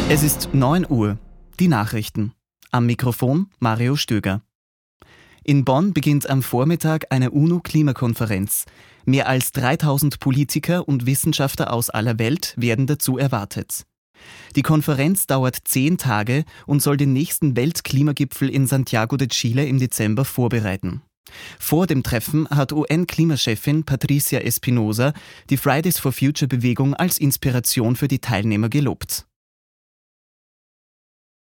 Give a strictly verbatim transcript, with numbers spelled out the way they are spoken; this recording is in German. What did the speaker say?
Es ist neun Uhr. Die Nachrichten. Am Mikrofon Mario Stöger. In Bonn beginnt am Vormittag eine UNO-Klimakonferenz. Mehr als dreitausend Politiker und Wissenschaftler aus aller Welt werden dazu erwartet. Die Konferenz dauert zehn Tage und soll den nächsten Weltklimagipfel in Santiago de Chile im Dezember vorbereiten. Vor dem Treffen hat U N-Klimachefin Patricia Espinosa die Fridays for Future-Bewegung als Inspiration für die Teilnehmer gelobt.